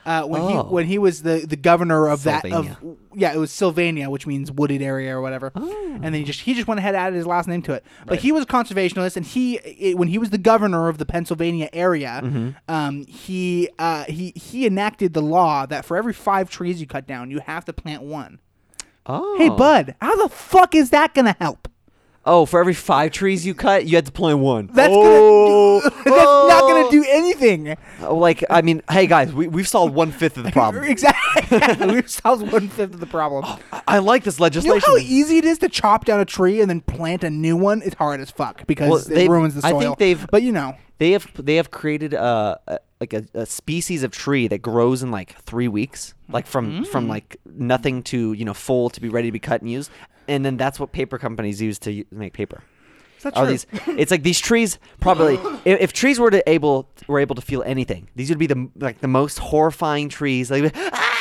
when he was the governor of Sylvania. it was Sylvania, which means wooded area or whatever. And then he just went ahead and added his last name to it. But he was a conservationist, and when he was the governor of the Pennsylvania area, he enacted the law that for every 5 trees you cut down, you have to plant 1. Oh. Hey, bud, how the fuck is that gonna help? Oh, for every 5 trees you cut, you had to plant 1. That's that's not gonna do anything. Like, I mean, hey guys, we've solved 1/5 of the problem. Exactly. We've solved 1/5 of the problem. I like this You know legislation. how easy it is to chop down a tree and then plant a new one? It's hard as fuck because it ruins the soil. I think they've. But you know, they have created a species of tree that grows in like 3 weeks, like from like nothing to full to be ready to be cut and used, and then that's what paper companies use to make paper. is that true? It's like these trees probably if trees were able to feel anything, these would be the most horrifying trees, like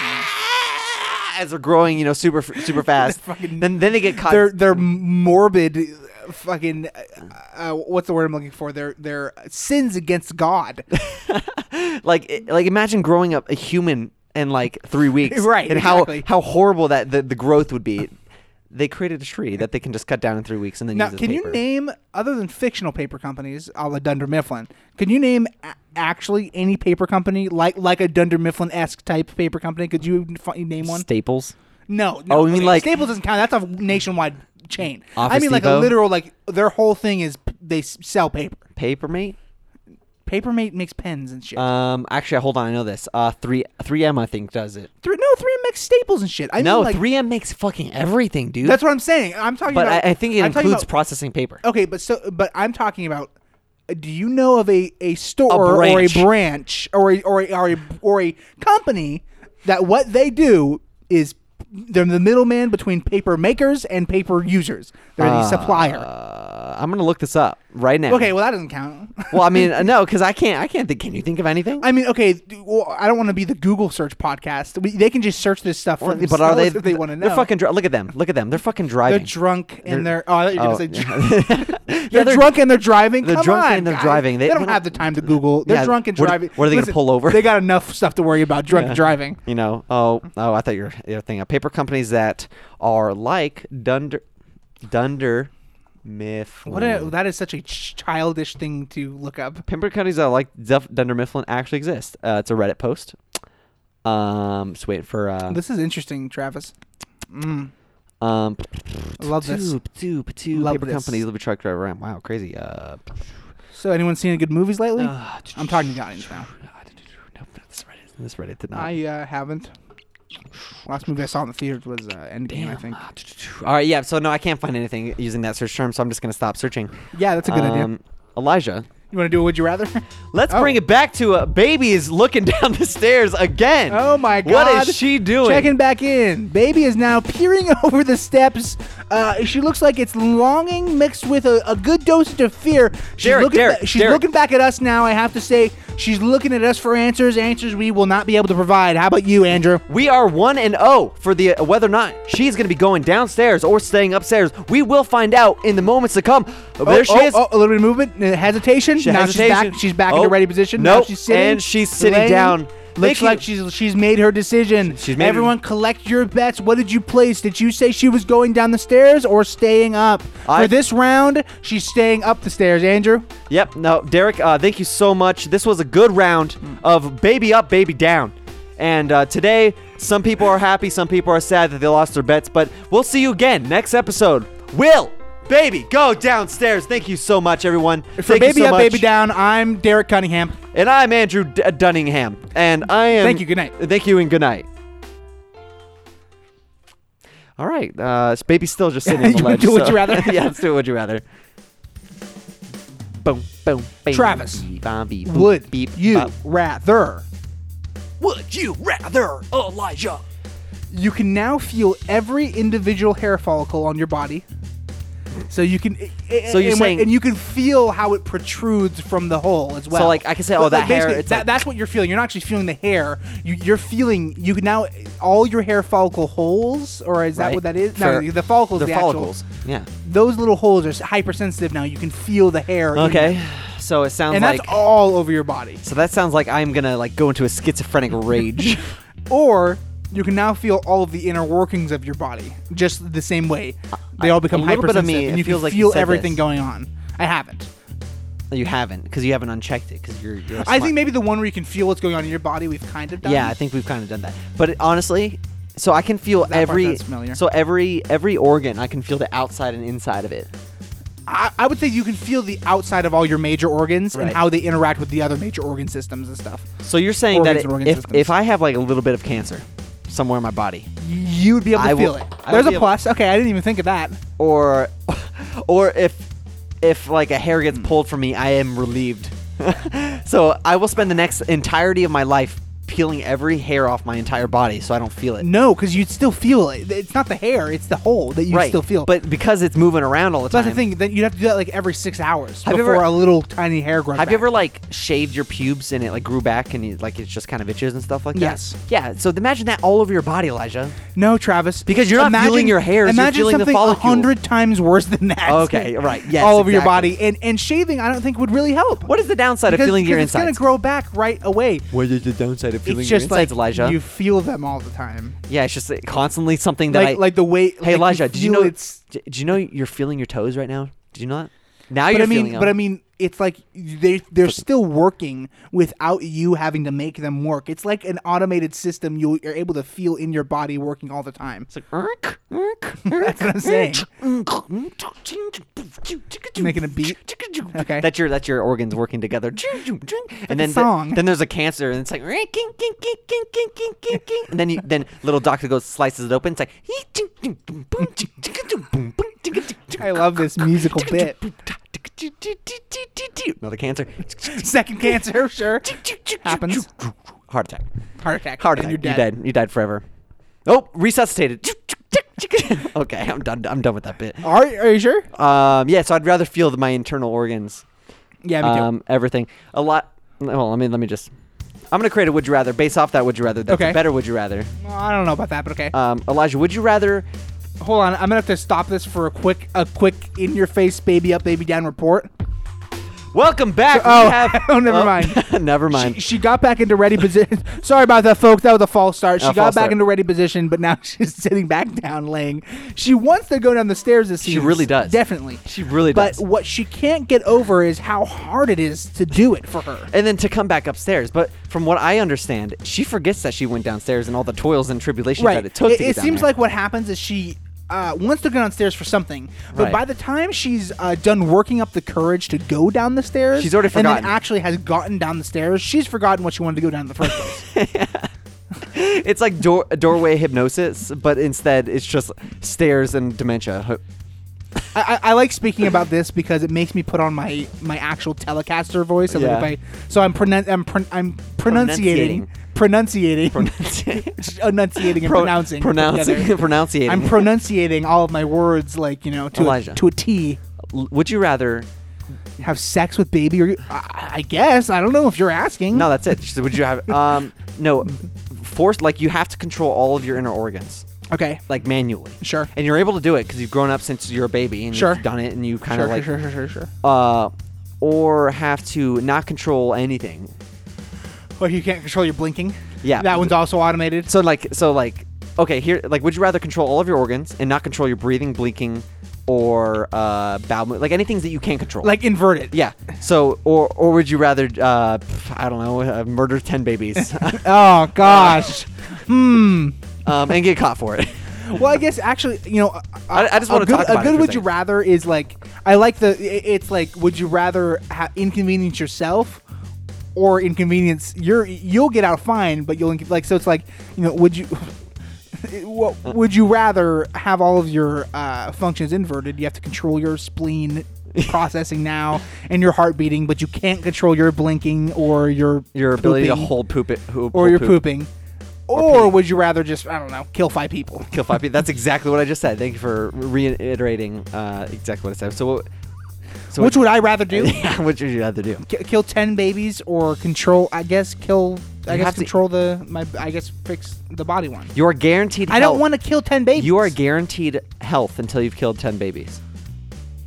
as they're growing super fast. Then they get caught. They're morbid. Fucking what's the word I'm looking for? They're sins against God. like imagine growing up a human in like 3 weeks, Right, And exactly. how horrible that the growth would be. They created a tree that they can just cut down in 3 weeks and then Now, use as can paper. you name, other than fictional paper companies, a la Dunder Mifflin, can you name actually any paper company like a Dunder Mifflin-esque type paper company? Could you name one? Staples? No. Oh, you mean like- Staples doesn't count. That's a nationwide chain. Office I mean like a Depot? literal, like their whole thing is they sell paper. Papermate? Papermate makes pens and shit. Actually, hold on. I know this. 3M I think does it. 3M makes staples and shit. I No, mean, like, 3M makes fucking everything, dude. that's what I'm saying. I'm talking but about. I think it I'm talking includes about- processing paper. Okay, but I'm talking about. Do you know of a store or a branch. branch or a company that what they do is they're the middleman between paper makers and paper users. They're the supplier. I'm gonna look this up right now. Okay, well that doesn't count. Well, I mean, no, because I can't think. Can you think of anything? I mean, okay, well, I don't want to be the Google search podcast. They can just search this stuff for But themselves are they? if they want to know. They're fucking. Look at them. Look at them. They're fucking They're driving. drunk and they're. Oh, I thought you were going to say. Yeah, They're drunk and they're driving. they're Come drunk on, and they're guys. driving. They They don't don't- have the time to Google. They're Yeah, drunk and what- driving. what are they gonna pull over? They got enough stuff to worry about. Drunk and driving. Oh, I thought you were thinking of paper companies that are like Dunder Mifflin. That is such a childish thing to look up. Paper companies that are like Dunder Mifflin actually exist. It's a Reddit post. Just waiting for. This is interesting, Travis. Love this. Love paper this. companies, little truck driver around. Wow, crazy. So, anyone seen any good movies lately? I'm talking to the audience now. Nope, this Reddit did not. I haven't. Last movie I saw in the theaters was Endgame, I think. All right, yeah. So no, I can't find anything using that search term, so I'm just gonna stop searching. Yeah, that's a good idea. Elijah, You want to do a Would You Rather? let's bring it back to Baby is looking down the stairs again. Oh my God! What is she doing? Checking back in. Baby is now peering over the steps. She looks like it's longing mixed with a good dosage of fear. She's Derek. looking back at us now. I have to say, she's looking at us for answers we will not be able to provide. How about you, Andrew? We are 1-0 for the whether or not she's going to be going downstairs or staying upstairs. We will find out in the moments to come. There she is. Oh, a little bit of movement, hesitation. Now Hesitation. she's back in the ready position. Nope. Now she's sitting. And she's sitting laying. down. Looks like she's made her decision. She's made Everyone collect your bets. What did you place? Did you say she was going down the stairs or staying up? For this round, she's staying up the stairs. Andrew? Yep. No, Derek, thank you so much. This was a good round of baby up, baby down. And today, some people are happy, some people are sad that they lost their bets, but we'll see you again next episode. Will Baby go downstairs. Thank you so much, everyone. For Thank Baby you so Up, much. Baby Down, I'm Derek Cunningham. And I'm Andrew Dunningham. And I am... Thank you, good night. Thank you and good night. All right. Baby's still just sitting on the You ledge. do Would You Rather? Yeah, let's do Would You Rather. Boom, boom, bing, Travis, beep, beep, Would beep, you bop. rather? Would you rather, Elijah? You can now feel every individual hair follicle on your body. So you can, So you're saying- and you can feel how it protrudes from the hole as well. So, like, I can say, oh, But, that like, hair, basically, it's like- that's what you're feeling. You're not actually feeling the hair. You're feeling. You can now all your hair follicle holes, or is that Right. what that is? Sure. No, the follicles. They're the actual- follicles. Yeah. Those little holes are hypersensitive now. You can feel the hair. in Okay. them. So it sounds and like that's all over your body. so that sounds like I'm gonna like go into a schizophrenic rage. Or you can now feel all of the inner workings of your body just the same way. They all become a little bit of hypersensitive, me, and it you feels can like you feel said everything this. going on. I haven't. You haven't because you haven't unchecked it because you're. I think maybe the one where you can feel what's going on in your body, we've kind of done. Yeah, I think we've kind of done that. But honestly, so I can feel That part every. sounds familiar. So every organ, I can feel the outside and inside of it. I would say you can feel the outside of all your major organs and Right. how they interact with the other major organ systems and stuff. So you're saying Organs that and organ if systems. I have like a little bit of cancer somewhere in my body, You would be able to I feel will- it. I There's will a be able- plus. Okay, I didn't even think of that. or if like a hair gets pulled from me, I am relieved. So I will spend the next entirety of my life peeling every hair off my entire body so I don't feel it. No, because you'd still feel it. It's not the hair; it's the hole that you Right. still feel. But because it's moving around all the So time. that's the thing. That you'd have to do that like every 6 hours Have you before ever- a little tiny hair grows. Have you back. ever like shaved your pubes and it like grew back and you, like it's just kind of itches and stuff like that? Yes. Yeah. So imagine that all over your body, Elijah. No, Travis. Because you're not feeling your hairs, you're Imagine feeling the something follicle. 100 times worse than that. Okay, right, yes, all over your exactly. body, and shaving, I don't think would really help. What is the downside Because, of feeling your because it's gonna insides? grow back right away. What is the downside of feeling It's your just insides, like Elijah? you feel them all the time. Yeah, it's just constantly something that Like the way. Hey Elijah, did you know it's? Did you know you're feeling your toes right now? Did you know that? Now But you're I mean, feeling them. but I mean, it's like they're still working without you having to make them work. It's like an automated system you're able to feel in your body working all the time. It's like, That's what I'm saying. Making a beat. Okay. That's your organs working together. And then a song. then there's a cancer and it's like and then little doctor goes slices it open. It's like I love this musical bit. Another cancer. Second cancer, sure. Happens. Heart attack. Heart attack. Heart and attack. you're dead. You died forever. Oh, resuscitated. Okay, I'm done. I'm done with that bit. Are you sure? Yeah. So I'd rather feel my internal organs. Yeah, me too. Everything. A lot. Well, let me just. I'm gonna create a would you rather based off that would you rather. That's Okay. a better would you rather. Well, I don't know about that, but okay. Elijah, would you rather? Hold on, I'm gonna have to stop this for a quick in your face baby up, baby down report. Welcome back. Oh, We have, oh, never mind. Never mind. She got back into ready position. Sorry about that, folks. That was a false start. She false got back start. into ready position, but now she's sitting back down, laying. She wants to go down the stairs. This She seems. really does. Definitely. She really But does. what she can't get over is how hard it is to do it for her. And then to come back upstairs. But from what I understand, she forgets that she went downstairs and all the toils and tribulations that it took to get It down seems there. like what happens is she wants to go downstairs for something, but Right. by the time she's done working up the courage to go down the stairs, She's already and forgotten. then actually has gotten down the stairs, she's forgotten what she wanted to go down in the first place. It's like doorway hypnosis, but instead it's just stairs and dementia. I like speaking about this because it makes me put on my actual Telecaster voice. So, Yeah. that I'm pronunciating, enunciating and pronouncing, together. Pronunciating. I'm pronunciating all of my words like to Elijah. to a T. Would you rather? Have sex with baby, or I guess I don't know if you're asking. No, that's it. She said, would you have? No, forced. Like you have to control all of your inner organs, Okay. like manually. Sure. And you're able to do it because you've grown up since you're a baby and Sure. you've done it and you kind Sure, of like. sure. Or have to not control anything. Well, you can't control your blinking. Yeah. That one's also automated. So like, okay, here, like, would you rather control all of your organs and not control your breathing, blinking, or bowel, like anything that you can't control? Like inverted. Yeah. So, or would you rather, I don't know, murder 10 babies, Oh gosh. and get caught for it? Well, I guess actually, I just wanna talk about a it good for a would you second. rather is like I like it's like would you rather inconvenience yourself or inconvenience you'll get out fine, but you'll like so it's like would you. Would you rather have all of your functions inverted? You have to control your spleen processing now and your heart beating, but you can't control your blinking or your ability to pooping, hold poop it, or your poop. pooping. Or would you rather just I don't know kill 5 people? Kill 5 people. That's exactly what I just said. Thank you for reiterating exactly what I said. So Which would I rather do? yeah, which would you rather do? Kill 10 babies or control? I guess kill. I You guess have to- control I guess fix the body one. You are guaranteed. I don't want to kill 10 babies. You are guaranteed health until you've killed 10 babies.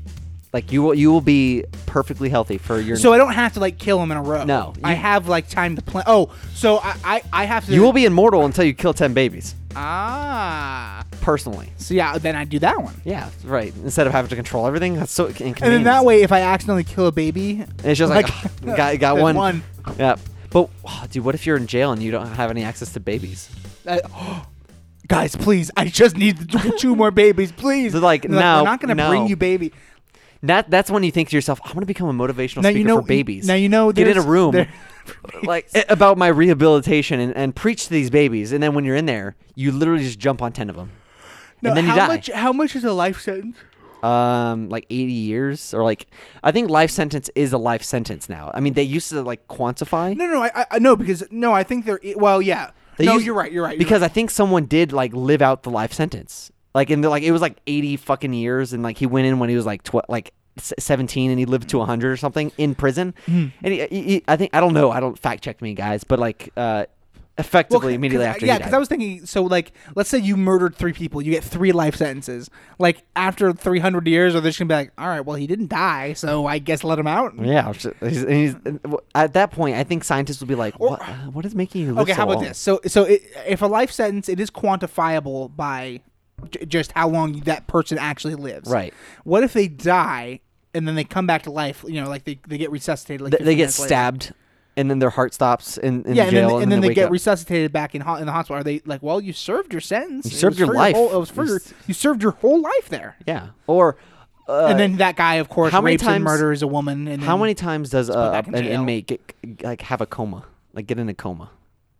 Like you will be perfectly healthy for your. So I don't have to like kill them in a row. No, I have like time to plan. Oh, so I have to. you will be immortal until you kill 10 babies. Ah. Personally. So yeah, then I do that one. Yeah, right. Instead of having to control everything, that's so inconvenient. And then that way, if I accidentally kill a baby, it's just like got one. One. Yeah. But dude, what if you're in jail and you don't have any access to babies? Guys, please, I just need 2 more babies, please. So like, They're no, we're not gonna bring you baby. That's when you think to yourself, I'm gonna become a motivational speaker for babies. Now you know. Get in a room. Like about my rehabilitation and preach to these babies, and then when you're in there, you literally just jump on 10 of them, and then you die. How much is a life sentence? Like 80 years, or like I think life sentence is a life sentence now. I mean, they used to like quantify. No, I know because I think they're well, yeah. You're right. Because I think someone did like live out the life sentence, like in it was like 80 fucking years, and like he went in when he was like 17 and he lived to 100 or something in prison. And I think I don't know. I don't fact check me, guys, but like effectively immediately after. Yeah, because I was thinking. So like, let's say you murdered 3 people, you get 3 life sentences. Like after 300 years, are they just gonna be like, all right, well he didn't die, so I guess let him out. Yeah, he's at that point, I think scientists will be like, what is making you live okay, so how about long? this? So if a life sentence, it is quantifiable by just how long that person actually lives. Right. What if they die and then they come back to life? You know, like they get resuscitated. Like They get 15 minutes later. stabbed, and then their heart stops in Yeah, jail, and then they wake get up. resuscitated back in the hospital. Are they like, well, you served your sentence. You served your life. You served your whole life there. Yeah. Or and then that guy, of course, how many rapes and times- murders a woman. And how then- many times does back in an jail. inmate get have a coma, like get in a coma?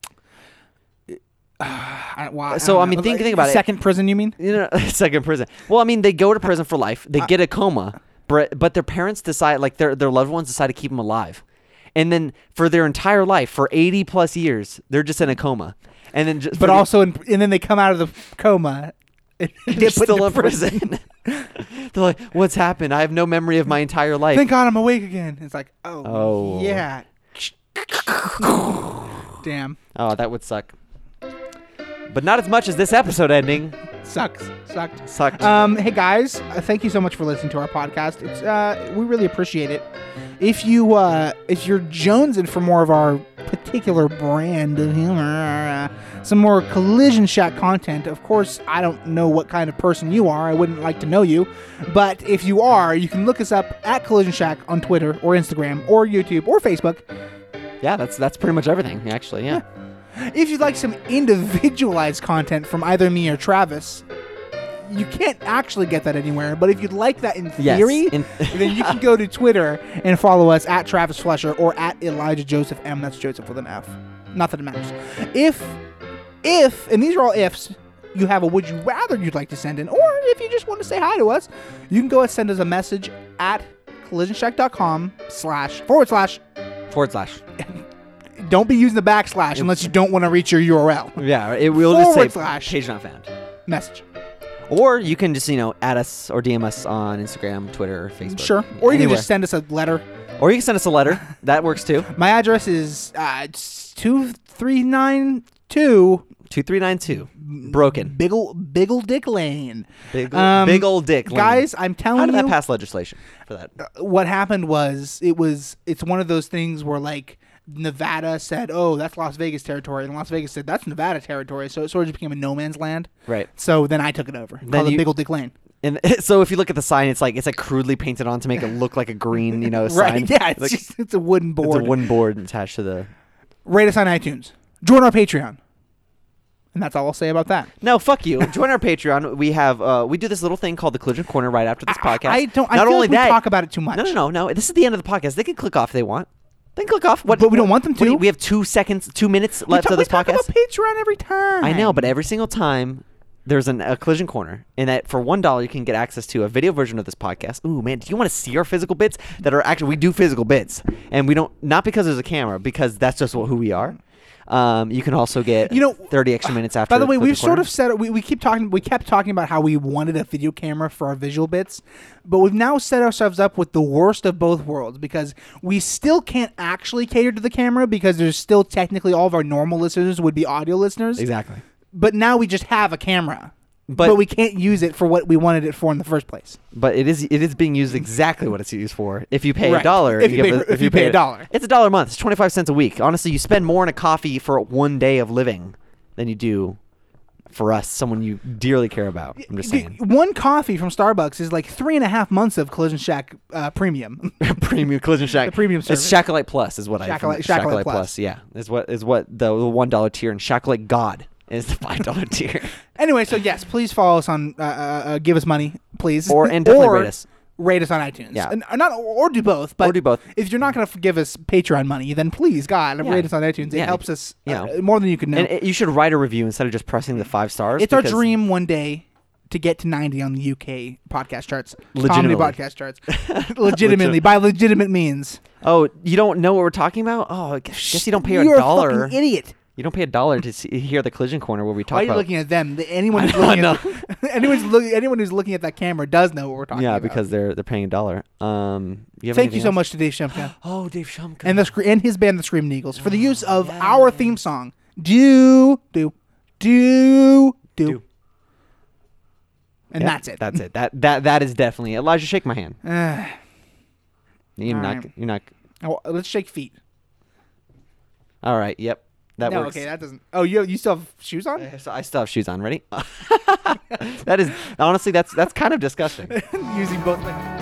I So, I don't mean, know. think about it. Second prison, you mean? You know, second prison. Well, I mean, they go to prison for life. They get a coma, but their parents decide, like their loved ones decide to keep them alive, and then for their entire life, for 80 plus years, they're just in a coma, and then just But also, and then they come out of the coma. And they're get put still into in prison. They're like, "What's happened? I have no memory of my entire life." Thank God I'm awake again. It's like, Oh. yeah. Damn. Oh, that would suck. But not as much as this episode ending. Sucked. Sucked. Hey guys, thank you so much for listening to our podcast. It's we really appreciate it. If you're jonesing for more of our particular brand of humor, some more Collision Shack content, of course, I don't know what kind of person you are. I wouldn't like to know you, but if you are, you can look us up at Collision Shack on Twitter or Instagram or YouTube or Facebook. Yeah, that's pretty much everything, actually. Yeah. If you'd like some individualized content from either me or Travis, you can't actually get that anywhere, but if you'd like that in Yes, theory, then you can go to Twitter and follow us at Travis Fletcher or at Elijah Joseph M. That's Joseph with an F. Not that it matters. If, and these are all ifs, you have a would you rather you'd like to send in, or if you just want to say hi to us, you can go and send us a message at collisionshack.com / Don't be using the backslash unless you don't want to reach your URL. Yeah, it will just say / page not found. Message. Or you can just, add us or DM us on Instagram, Twitter, Facebook. Sure. Or you can Anywhere. just send us a letter. Or you can send us a letter. That works too. My address is 2392 2392. Broken. Biggle Dick Lane. Big Um, old dick. Lane. Guys, I'm telling How did you, that pass legislation for that? what happened was it's one of those things where like Nevada said, oh, that's Las Vegas territory, and Las Vegas said that's Nevada territory, so it sort of just became a no man's land. Right. So then I took it over. Called it Biggle Dick Lane. And so if you look at the sign, it's like crudely painted on to make it look like a green, sign. Right. Yeah. Like, It's a wooden board. It's a wooden board attached to the. Rate us on iTunes. Join our Patreon. And that's all I'll say about that. No, fuck you. Join our Patreon. We have we do this little thing called the Collision Corner right after this podcast. I feel Not only like we that, talk about it too much. No. This is the end of the podcast. They can click off if they want. They can click off. But we don't want them to. We have 2 minutes left of this we talk podcast. about Patreon every time. I know, but every single time there's a Collision Corner, and that for $1 you can get access to a video version of this podcast. Ooh, man, do you want to see our physical bits that are actually? We do physical bits, and we don't, not because there's a camera, because that's just who we are. You can also get 30 extra minutes after. By the way, Collision we've sort Corner. of said we kept talking about how we wanted a video camera for our visual bits, but we've now set ourselves up with the worst of both worlds because we still can't actually cater to the camera because there's still technically all of our normal listeners would be audio listeners. Exactly. But now we just have a camera. but we can't use it for what we wanted it for in the first place. But it is being used exactly what it's used for. If you pay Right. $1, If you pay $1. it's $1 a month. It's 25 cents a week. Honestly, you spend more on a coffee for 1 day of living than you do for us, someone you dearly care about. I'm just saying. One coffee from Starbucks is like 3.5 months of Collision Shack premium. Premium Collision Shack. The premium It's service. Shacklight Plus is what Shacklight Plus. Yeah, is what the $1 tier, and Shacklight God is the $5 tier. Anyway, so yes, please follow us on. Give us money, please. And definitely Or rate us. Rate us on iTunes. Yeah. And, or do both. But Or do both. If you're not going to give us Patreon money, then please, God, Yeah. rate us on iTunes. It Yeah. helps us Yeah. more than you can know. And you should write a review instead of just pressing the 5 stars. It's our because- dream one day to get to 90 on the UK podcast charts. Legitimately. Comedy podcast charts. Legitimately. By legitimate means. Oh, you don't know what we're talking about? Oh, I guess you don't pay You're a $1. a fucking idiot. You don't pay $1 to hear the Collision Corner where we talk Why are you about. looking at them? Anyone who's I looking know. at anyone who's looking at that camera does know what we're talking Yeah, about. because they're paying $1. You have Thank you anything so else? much to Dave Shumka Oh, Dave Shumka. and his band, the Screaming Eagles, for the use of our theme song. Do. And Yep, that's it. That's it. That is definitely Elijah. Shake my hand. You're All not. right. You're not. Oh, let's shake feet. All right. Yep. That No, works. okay, that doesn't. Oh, you still have shoes on? So I still have shoes on. Ready? That is honestly that's kind of disgusting. Using both.